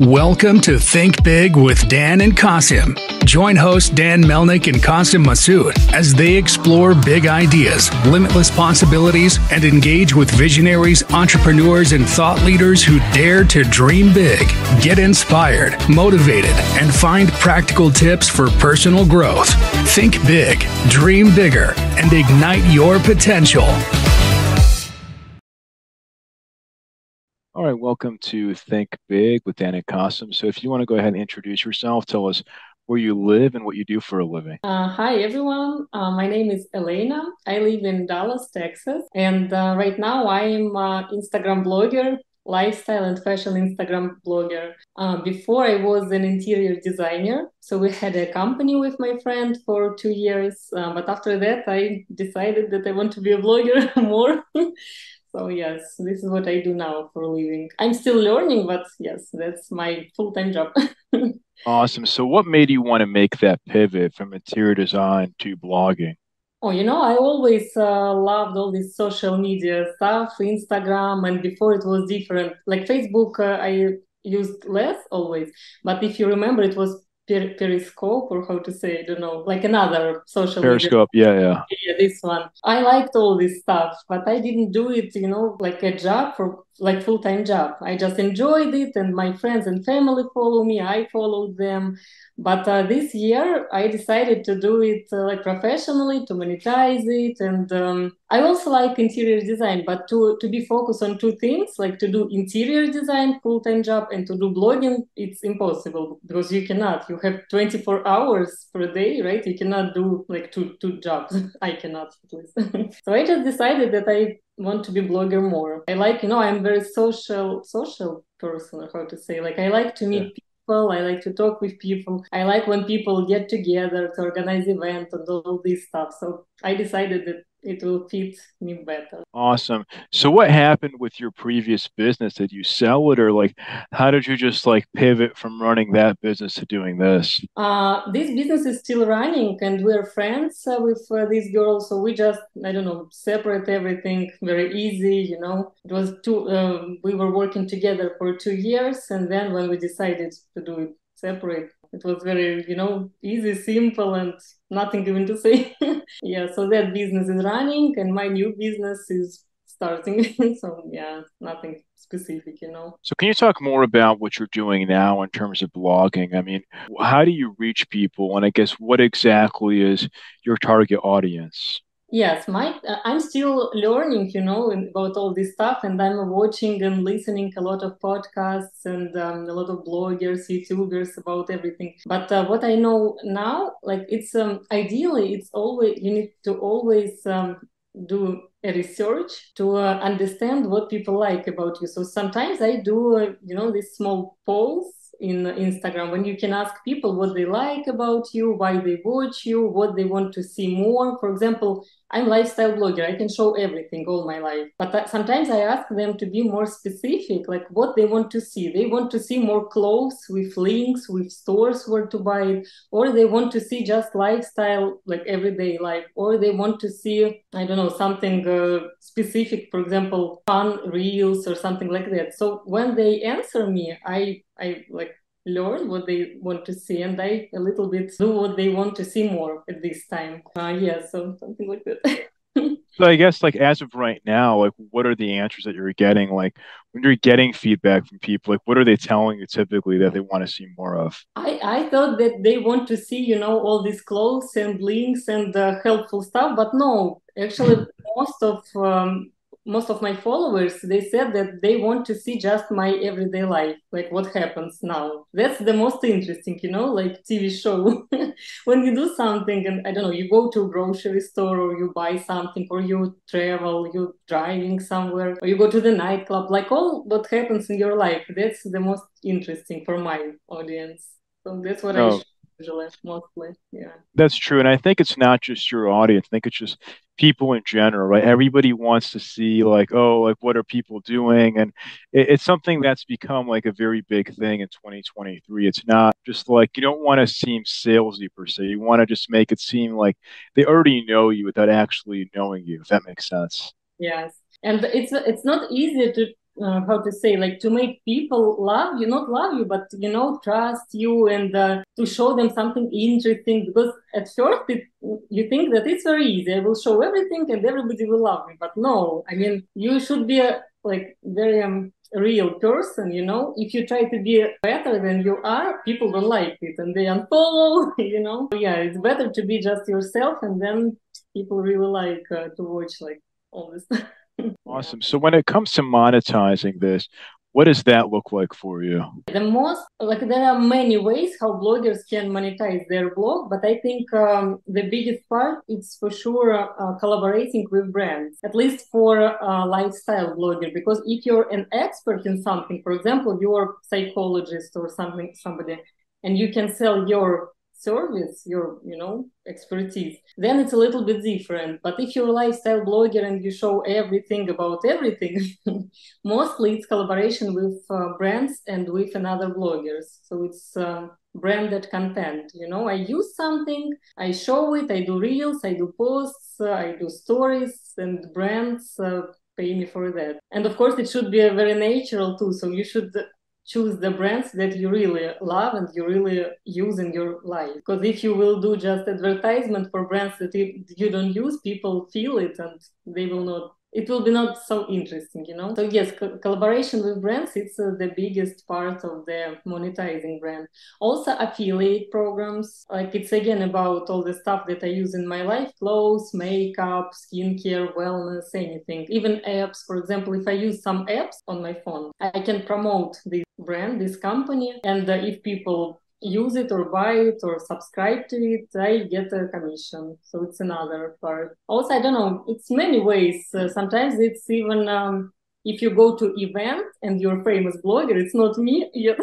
Welcome to Think Big with Dan and Qasim. Join host Dan Melnick and Qasim Masood as they explore big ideas, limitless possibilities, and engage with visionaries, entrepreneurs, and thought leaders who dare to dream big, get inspired, motivated, and find practical tips for personal growth. Think big, dream bigger, and ignite your potential. All right, welcome to Think Big with Dan and Qasim. So if you want to go ahead and introduce yourself, tell us where you live and what you do for a living. Hi, everyone. My name is Elena. I live in Dallas, Texas. And right now I'm an Instagram blogger, lifestyle and fashion Instagram blogger. Before I was an interior designer. So we had a company with my friend for 2 years. But after that, I decided that I want to be a blogger more. So yes, this is what I do now for a living. I'm still learning, but yes, that's my full-time job. Awesome. So what made you want to make that pivot from interior design to blogging? Oh, I always loved all this social media stuff, Instagram, and before it was different. Like Facebook, I used less always, but if you remember, it was Periscope or how to say, I don't know, like another social media. Periscope, yeah. Yeah, this one. I liked all this stuff, but I didn't do it, like a job for like full-time job. I just enjoyed it, and my friends and family follow me. I followed them. But this year, I decided to do it like professionally to monetize it, and I also like interior design. But to be focused on two things, like to do interior design full-time job and to do blogging, it's impossible because you cannot. You have 24 hours per day, right? You cannot do like two jobs. I cannot at least. So I just decided that I want to be blogger more. I like, I'm very social person, or how to say, like I like to Yeah. meet people. I like to talk with people. I like when people get together to organize events and all this stuff. So I decided that it will fit me better. Awesome. So what happened with your previous business? Did you sell it or like how did you just like pivot from running that business to doing this? This business is still running, and we're friends with this girl. So we just, I don't know, separate everything very easy. It was we were working together for 2 years, and then when we decided to do it separate, it was very, easy, simple, and nothing even to say. Yeah, so that business is running, and my new business is starting. So yeah, nothing specific. So can you talk more about what you're doing now in terms of blogging? I mean, how do you reach people? And I guess what exactly is your target audience? Yes, I'm still learning, about all this stuff, and I'm watching and listening a lot of podcasts and a lot of bloggers, YouTubers about everything. But what I know now, like it's ideally, it's always you need to always do a research to understand what people like about you. So sometimes I do, these small polls in Instagram when you can ask people what they like about you, why they watch you, what they want to see more. For example, I'm lifestyle blogger. I can show everything all my life. But sometimes I ask them to be more specific, like what they want to see. They want to see more clothes with links, with stores where to buy it, or they want to see just lifestyle, like everyday life, or they want to see, I don't know, something specific, for example, fun reels or something like that. So when they answer me, I like learn what they want to see, and I a little bit do what they want to see more at this time. Yeah, so something like that. So I guess like as of right now, like what are the answers that you're getting? Like when you're getting feedback from people, like what are they telling you typically that they want to see more of? I thought that they want to see, all these clothes and links and helpful stuff, but no, actually, most of most of my followers, they said that they want to see just my everyday life, like what happens now. That's the most interesting, like TV show. When you do something, and I don't know, you go to a grocery store or you buy something, or you travel, you driving somewhere, or you go to the nightclub, like all what happens in your life. That's the most interesting for my audience. So that's what I No, usually mostly. Yeah. that's true. And I think it's not just your audience. I think it's just people in general, right? Everybody wants to see like, oh, like what are people doing? And it's something that's become like a very big thing in 2023. It's not just like you don't want to seem salesy per se. You want to just make it seem like they already know you without actually knowing you, if that makes sense. Yes. And it's not easy to how to say, like to make people love you, not love you, but trust you, and to show them something interesting. Because at first you think that it's very easy. I will show everything and everybody will love me. But no, I mean, you should be a like very real person. If you try to be better than you are, people don't like it and they unfollow. Yeah, it's better to be just yourself, and then people really like to watch like all this stuff. Awesome. So when it comes to monetizing this, what does that look like for you? The most, like, there are many ways how bloggers can monetize their blog, but I think the biggest part is for sure collaborating with brands, at least for a lifestyle blogger. Because if you're an expert in something, for example, you're a psychologist or somebody, and you can sell your service, your expertise, then it's a little bit different. But if you're a lifestyle blogger and you show everything about everything, mostly it's collaboration with brands and with another bloggers. So it's branded content. I use something, I show it, I do reels, I do posts, I do stories, and brands pay me for that. And of course it should be a very natural too, so you should choose the brands that you really love and you really use in your life. Because if you will do just advertisement for brands that you don't use, people feel it and it will be not so interesting. So yes, collaboration with brands, it's the biggest part of the monetizing brand. Also affiliate programs, like it's again about all the stuff that I use in my life: clothes, makeup, skincare, wellness, anything, even apps. For example, if I use some apps on my phone, I can promote this brand, this company, and if people use it or buy it or subscribe to it, I get a commission. So it's another part. Also, I don't know, it's many ways. Sometimes it's even if you go to event and you're a famous blogger, it's not me yet.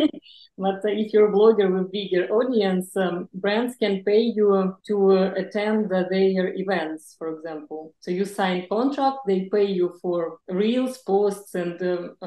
But if you're a blogger with bigger audience, brands can pay you to attend their events, for example. So you sign contract, they pay you for reels, posts, and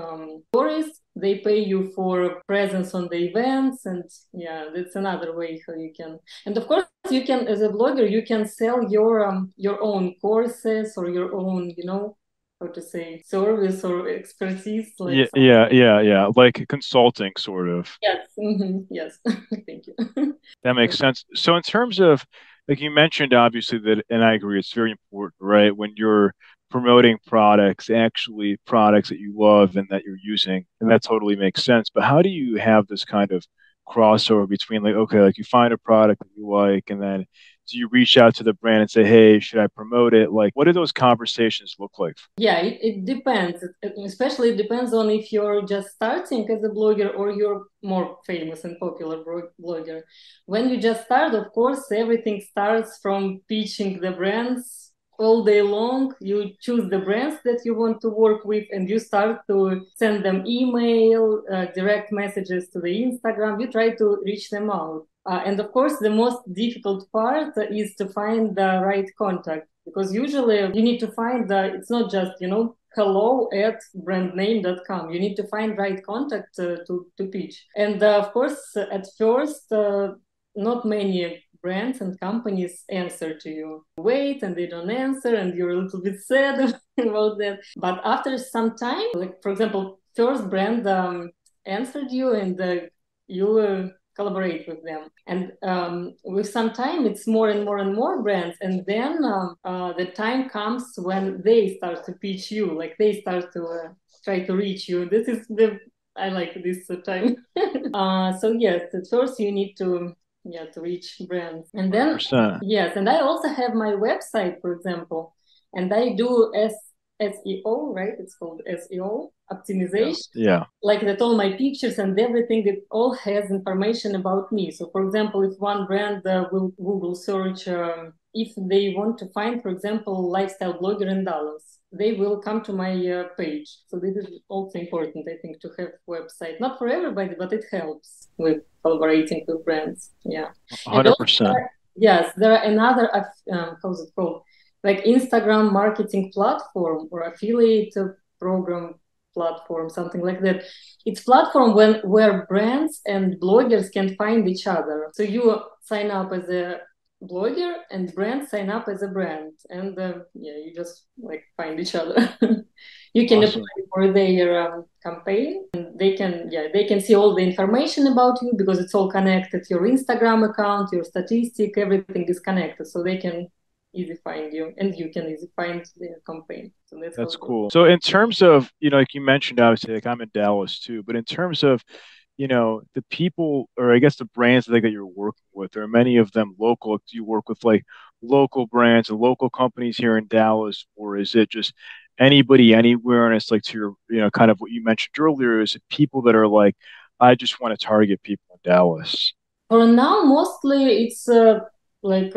stories. They pay you for presence on the events, and yeah, that's another way how you can. And of course, you can, as a blogger, you can sell your own courses or your own, how to say, service or expertise. Like Yeah. Like consulting, sort of. yes, yes. Thank you. That makes sense. So in terms of, like you mentioned, obviously that, and I agree, it's very important, right? When you're promoting products, actually products that you love and that you're using, and that totally makes sense. But how do you have this kind of crossover between, like, okay, like you find a product that you like, and then do you reach out to the brand and say, hey, should I promote it? Like, what do those conversations look like? Yeah, it depends. Especially it depends on if you're just starting as a blogger or you're more famous and popular blogger. When you just start, of course, everything starts from pitching the brands all day long. You choose the brands that you want to work with, and you start to send them email, direct messages to the Instagram. You try to reach them out. And of course, the most difficult part is to find the right contact, because usually you need to find it's not just, hello@brandname.com. You need to find right contact to pitch. And of course, at first, not many brands and companies answer to you. Wait, and they don't answer, and you're a little bit sad about that. But after some time, like for example, first brand answered you, and you collaborate with them. And with some time, it's more and more and more brands. And then the time comes when they start to pitch you, like they start to try to reach you. I like this time. So yes, at first you need to reach brands. And then 100%. yes, and I also have my website, for example, and I do SEO, right? It's called SEO optimization. Yeah. Like that, all my pictures and everything, it all has information about me. So for example, if one brand will Google search, if they want to find, for example, lifestyle blogger in Dallas, they will come to my page. So this is also important, I think, to have website. Not for everybody, but it helps with collaborating with brands. Yeah. 100%. Yes, there are another, how's it called? Like Instagram marketing platform or affiliate program platform, something like that. It's platform where brands and bloggers can find each other. So you sign up as a blogger and brand sign up as a brand, and you just like find each other. You can Awesome. apply for their campaign, and they can see all the information about you because it's all connected. Your Instagram account, your statistic, everything is connected, so they can easy find you, and you can easy find their campaign. So That's cool. So in terms of, like you mentioned, obviously, like I'm in Dallas too, but in terms of, the people, or I guess the brands that you're working with, are many of them local? Do you work with like local brands and local companies here in Dallas, or is it just anybody anywhere? And it's like to your, kind of what you mentioned earlier, is it people that are like, I just want to target people in Dallas? For now, mostly it's like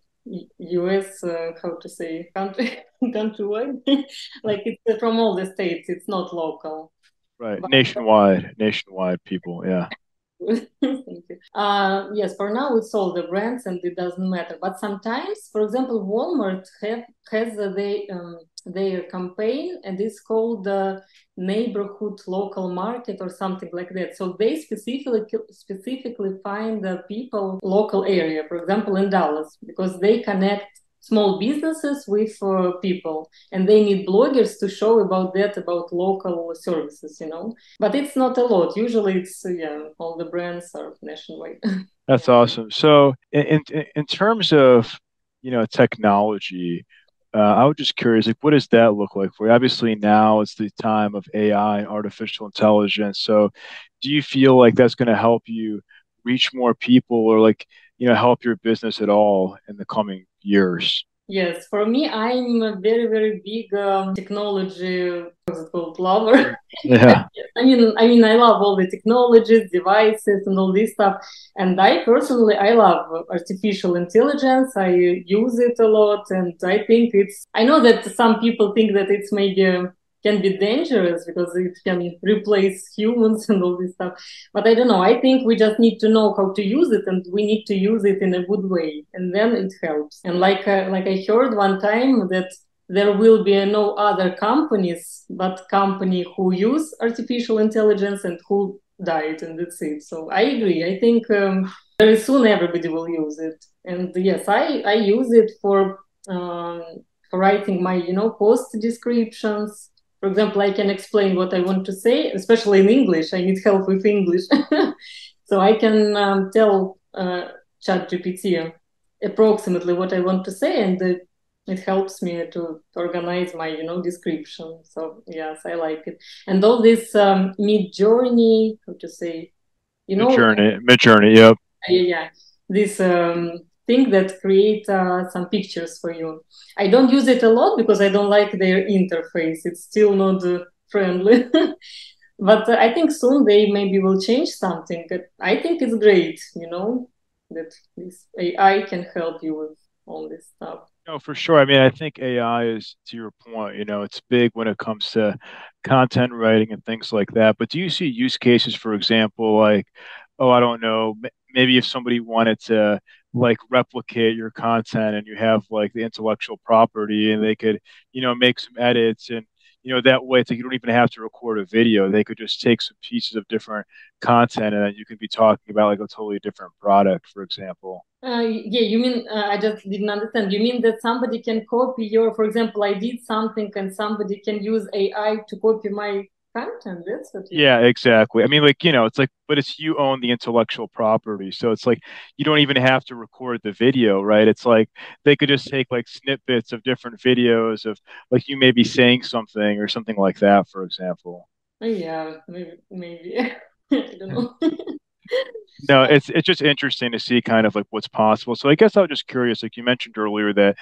US, how to say, countrywide. Like it's from all the states. It's not local. Right. But Nationwide people. Yeah. thank you. Yes, for now it's all the brands and it doesn't matter. But sometimes, for example, Walmart has their campaign and it's called the neighborhood local market or something like that. So they specifically find the people local area, for example, in Dallas, because they connect small businesses with people and they need bloggers to show about local services. But it's not a lot. Usually it's all the brands are nationwide. That's awesome. So in terms of, technology, I was just curious, like, what does that look like for you? Obviously, now it's the time of AI, artificial intelligence. So, do you feel like that's going to help you reach more people, or like, help your business at all in the coming years? Yes, for me, I'm a very, very big technology, what's it called, lover. Yeah. I mean, I love all the technologies, devices, and all this stuff. And I personally, I love artificial intelligence. I use it a lot, and I think it's. I know that some people think that it's maybe can be dangerous because it can replace humans and all this stuff. But I don't know. I think we just need to know how to use it, and we need to use it in a good way, and then it helps. And like I heard one time that there will be no other companies but company who use artificial intelligence and who died, and that's it. So I agree. I think very soon everybody will use it. And yes, I use it for writing my post descriptions. For example, I can explain what I want to say, especially in English. I need help with English. So I can tell ChatGPT approximately what I want to say, and it helps me to organize my description. So yes, I like it. And all this Mid-Journey, how to say, Mid-Journey. Yep. yeah, this thing that create some pictures for you. I don't use it a lot because I don't like their interface. It's still not friendly. But I think soon they maybe will change something. I think it's great, that this AI can help you with all this stuff. No, for sure. I mean, I think AI is, to your point, it's big when it comes to content writing and things like that. But do you see use cases, for example, like, oh, I don't know, maybe if somebody wanted to like replicate your content and you have like the intellectual property and they could, make some edits, and that way it's like you don't even have to record a video. They could just take some pieces of different content and then you could be talking about like a totally different product, for example. Yeah, you mean, I just didn't understand. You mean that somebody can copy for example, I did something and somebody can use AI to copy my content? That's what you Yeah, exactly. I mean, like, it's like, but it's you own the intellectual property. So it's like you don't even have to record the video, right? It's like they could just take like snippets of different videos of like you may be saying something or something like that, for example. Yeah, maybe. I don't know. No, it's just interesting to see kind of like what's possible. So I guess I was just curious, like you mentioned earlier that,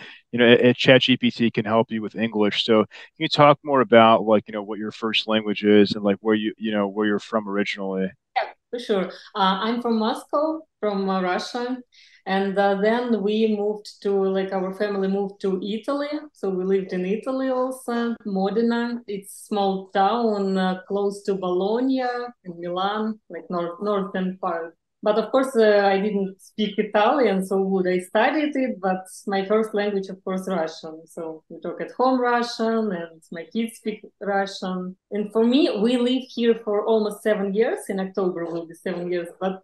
ChatGPT can help you with English. So can you talk more about like, what your first language is and like where you're from originally? Yeah, for sure. I'm from Moscow, from Russia, and then we moved to like our family moved to Italy. So we lived in Italy also, Modena. It's small town close to Bologna in Milan, like northern part. But of course, I didn't speak Italian so good. I studied it, but my first language, of course, Russian. So we talk at home Russian, and my kids speak Russian. And for me, we live here for almost 7 years. In October will be 7 years. But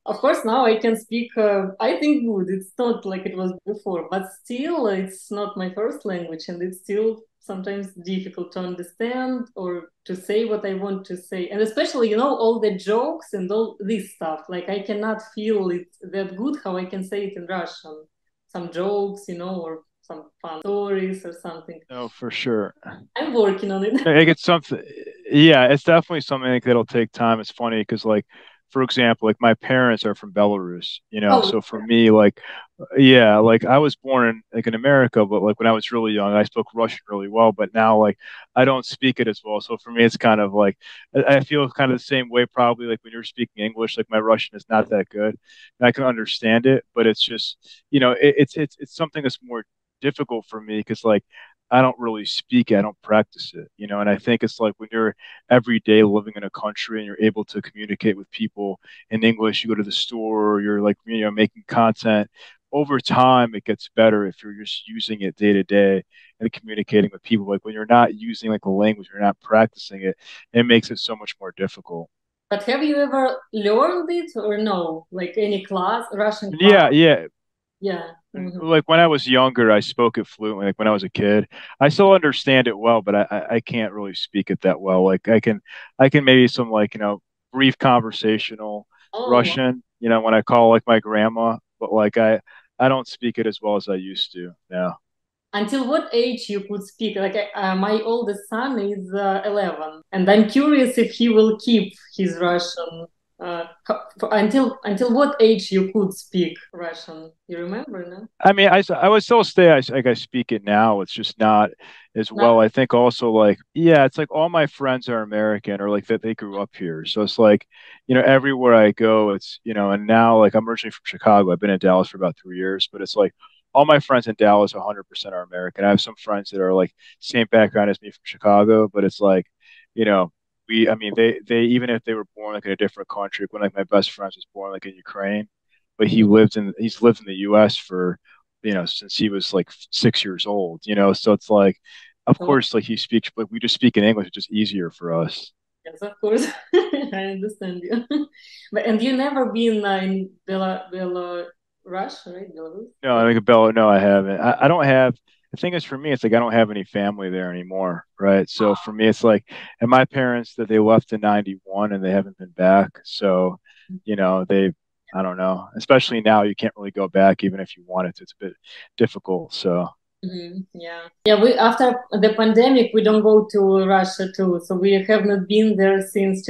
Of course, now I can speak, I think good. It's not like it was before, but still, it's not my first language, and it's still sometimes difficult to understand or to say what I want to say. And especially, all the jokes and all this stuff. Like, I cannot feel it that good how I can say it in Russian. Some jokes, or some fun stories or something. No, for sure. I'm working on it. It's something, yeah, it's definitely something that'll take time. It's funny because, like, for example, like my parents are from Belarus, Oh, so for me, like, yeah, like I was born in like in America, but like when I was really young, I spoke Russian really well, but now like I don't speak it as well. So for me, it's kind of like I feel kind of the same way probably like when you're speaking English, like my Russian is not that good, and I can understand it, but it's just, it's something that's more difficult for me because like I don't really speak it, I don't practice it, and I think it's like when you're every day living in a country and you're able to communicate with people in English, you go to the store, or you're like, making content. Over time, it gets better if you're just using it day to day and communicating with people. Like when you're not using like a language, you're not practicing it, it makes it so much more difficult. but have you ever learned it or no? Like any class, Russian class? Yeah, yeah. Yeah. And Mhm. like when I was younger, I spoke it fluently. Like when I was a kid, I still understand it well, but I can't really speak it that well. Like I can maybe some like brief conversational Oh, Russian. When I call like my grandma, but like I don't speak it as well as I used to now. until what age you could speak? Like my oldest son is 11, and I'm curious if he will keep his Russian. Until what age you could speak Russian? You remember, no? I mean, I would still say like I speak it now. It's just not as Not. well. I think also like, yeah, it's like all my friends are American or like that they grew up here. So it's like, everywhere I go, and now like I'm originally from Chicago. I've been in Dallas for about 3 years, but it's like all my friends in Dallas 100% are American. I have some friends that are like same background as me from Chicago, but it's like, you know, I mean, they even if they were born like in a different country, when like my best friend was born like in Ukraine, but he's lived in the U.S. for since he was like 6 years old. So it's like, of Oh, course, like he speaks, but we just speak in English. It's just easier for us. yes, of course. I understand you. But and you never been in Belarus, right? Belarus. No, I think Bella. No, I haven't. I don't have. The thing is, for me, it's like I don't have any family there anymore, right? So for me, it's like, and my parents that they left in '91 and they haven't been back. So, they, I don't know. Especially now, you can't really go back even if you wanted to. It's a bit difficult. So. Yeah, yeah. We after the pandemic, we don't go to Russia too, so we have not been there since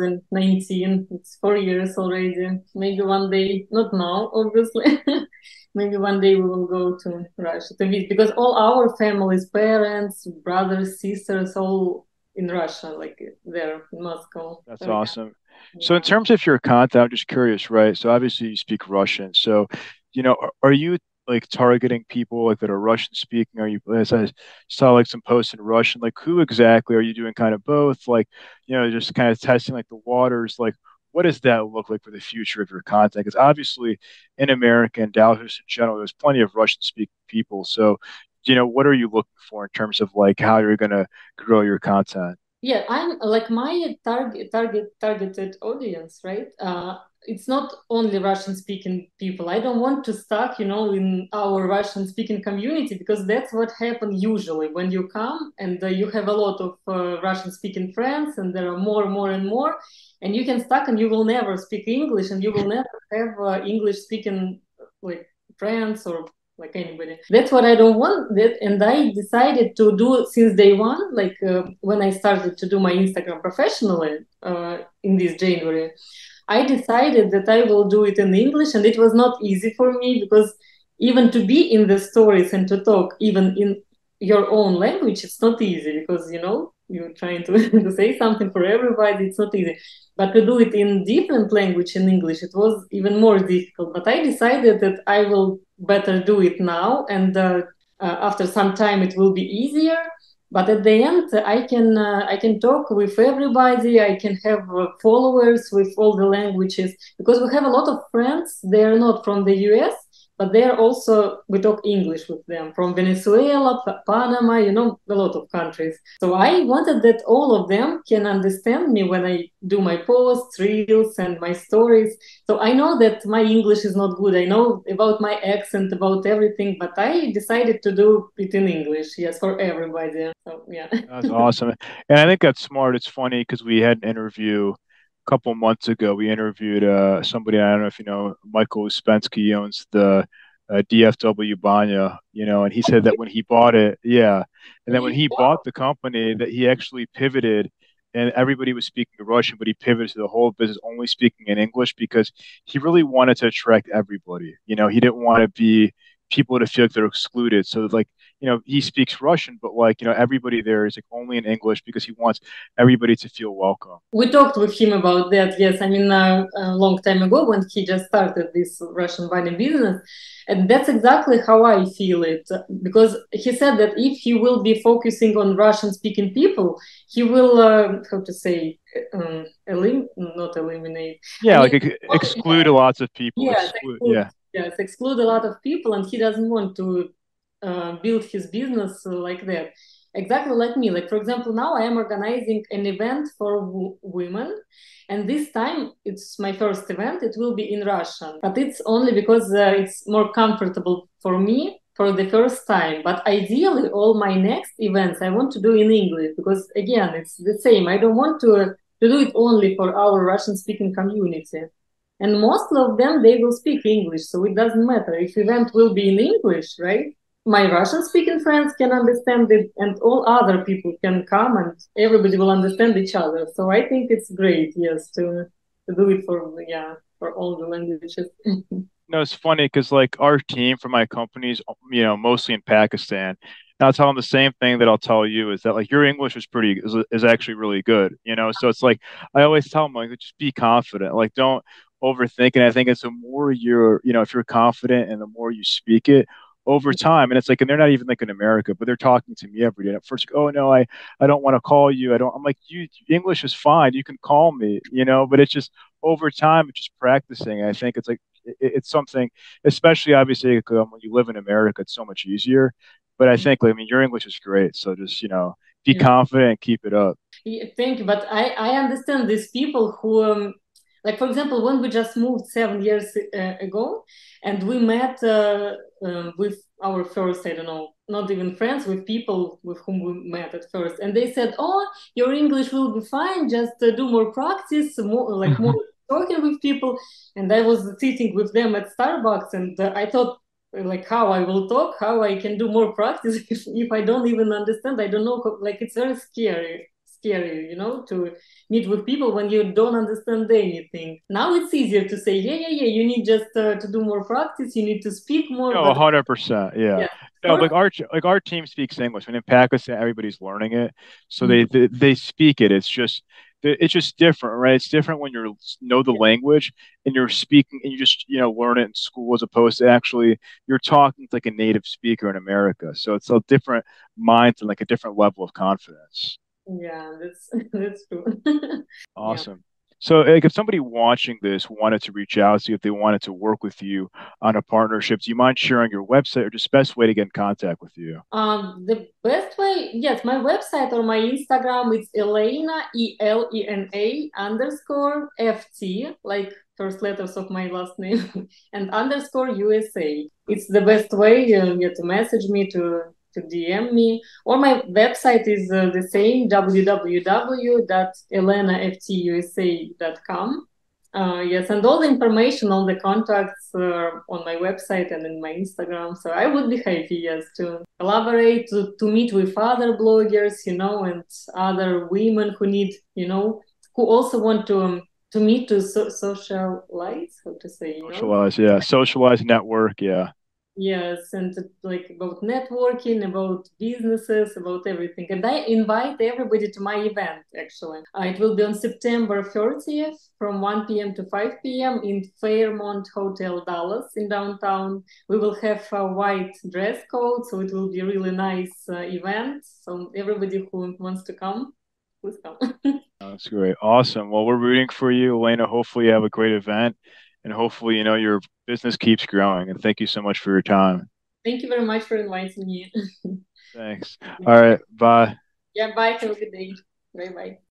2019. It's 4 years already. Maybe one day, not now, obviously. Maybe one day we will go to Russia to visit because all our families, parents, brothers, sisters, all in Russia, like there in Moscow. That's So awesome. So in yeah. terms of your content, I'm just curious, right? So obviously you speak Russian. So, are you like targeting people like that are Russian speaking? Are you, as I saw like some posts in Russian, like who exactly are you doing kind of both? Like, just kind of testing like the waters, like what does that look like for the future of your content? Because obviously in America and Dallas in general, there's plenty of Russian speaking people. So, what are you looking for in terms of like how you're gonna grow your content? Yeah, I'm like my targeted audience, right? It's not only Russian speaking people. I don't want to stuck, in our Russian speaking community because that's what happens usually when you come and you have a lot of Russian speaking friends and there are more and more, and you can stuck and you will never speak English and you will never have English speaking like friends or like anybody. That's what I don't want. That, and I decided to do since day one, like when I started to do my Instagram professionally in this January. I decided that I will do it in English, and it was not easy for me because even to be in the stories and to talk even in your own language, it's not easy because you're trying to, to say something for everybody. It's not easy, but to do it in different language in English, it was even more difficult. But I decided that I will better do it now, and after some time, it will be easier. But at the end, I can talk with everybody. I can have followers with all the languages because we have a lot of friends. They are not from the US, but they're also, we talk English with them from Venezuela, Panama, a lot of countries. So I wanted that all of them can understand me when I do my posts, reels, and my stories. So I know that my English is not good. I know about my accent, about everything, but I decided to do it in English, yes, for everybody. So yeah. That's awesome. And I think that's smart. It's funny because we had an interview a couple months ago. We interviewed somebody, I don't know if you know, Michael Uspensky. He owns the DFW Banya, and he said that when he bought it, yeah, and then when he bought the company, that he actually pivoted and everybody was speaking Russian, but he pivoted to the whole business only speaking in English because he really wanted to attract everybody. He didn't want to be people to feel like they're excluded. So like, he speaks Russian, but like, everybody there is like only in English because he wants everybody to feel welcome. We talked with him about that, yes. I mean, a long time ago when he just started this Russian wine business. And that's exactly how I feel it. Because he said that if he will be focusing on Russian speaking people, he will, how to say, not eliminate. Yeah, I mean, like exclude lots of people. Yes, yes, exclude a lot of people. And he doesn't want to build his business like that. Exactly like me. Like, for example, now I am organizing an event for women. And this time it's my first event. It will be in Russian, but it's only because it's more comfortable for me for the first time. But ideally, all my next events I want to do in English because, again, it's the same. I don't want to do it only for our Russian speaking community. And most of them, they will speak English. So it doesn't matter if event will be in English, right? My Russian speaking friends can understand it and all other people can come and everybody will understand each other. So I think it's great, yes, to do it for all the languages. No, it's funny because like our team for my company's, mostly in Pakistan. And I'll tell them the same thing that I'll tell you is that like your English is actually really good, So it's like I always tell them like just be confident, like don't overthink. And I think it's the more if you're confident and the more you speak it over time, and it's like, and they're not even like in America, but they're talking to me every day. At first, like, oh no, I don't want to call you. I don't. I'm like, you English is fine. You can call me, But it's just over time, it's just practicing. I think it's like it's something, especially obviously when you live in America, it's so much easier. But I think, I mean, your English is great. So just, be confident and keep it up. Yeah, thank you. But I understand these people who, like, for example, when we just moved 7 years ago and we met with our first, I don't know, not even friends, with people with whom we met at first. And they said, oh, your English will be fine. Just do more practice, more talking with people. And I was sitting with them at Starbucks and I thought, like how I will talk, how I can do more practice if I don't even understand. I don't know, like it's very scary, to meet with people when you don't understand anything. Now it's easier to say, yeah, you need just to do more practice, you need to speak more. No, 100%. Yeah. No, like our team speaks English. And in Pakistan, everybody's learning it, so they speak it. It's just different, right? It's different when you know the language and you're speaking and you just learn it in school as opposed to actually you're talking to like a native speaker in America. So it's a different mind and like a different level of confidence. Yeah, that's true. Awesome. So, like, if somebody watching this wanted to reach out, see if they wanted to work with you on a partnership, do you mind sharing your website or just best way to get in contact with you? The best way, yes, my website or my Instagram, it's Elena, ELENA underscore FT, like first letters of my last name, and underscore USA. It's the best way to message me, to DM me, or my website is the same, www.elenaftusa.com. Yes, and all the information, all the contacts on my website and in my Instagram. So I would be happy, yes, to collaborate, to meet with other bloggers, and other women who need, who also want to meet, to socialize, how to say, Socialize, yeah. Socialize, network, yeah. Yes, and like about networking, about businesses, about everything. And I invite everybody to my event, actually. It will be on September 30th from 1 p.m. to 5 p.m. in Fairmont Hotel Dallas in downtown. We will have a white dress code, so it will be a really nice event. So everybody who wants to come, please come. That's great. Awesome. Well, we're rooting for you, Elena. Hopefully you have a great event and hopefully, your business keeps growing. And thank you so much for your time. Thank you very much for inviting me. Thanks. All right. Bye. Yeah, bye. Have a good day. Bye bye.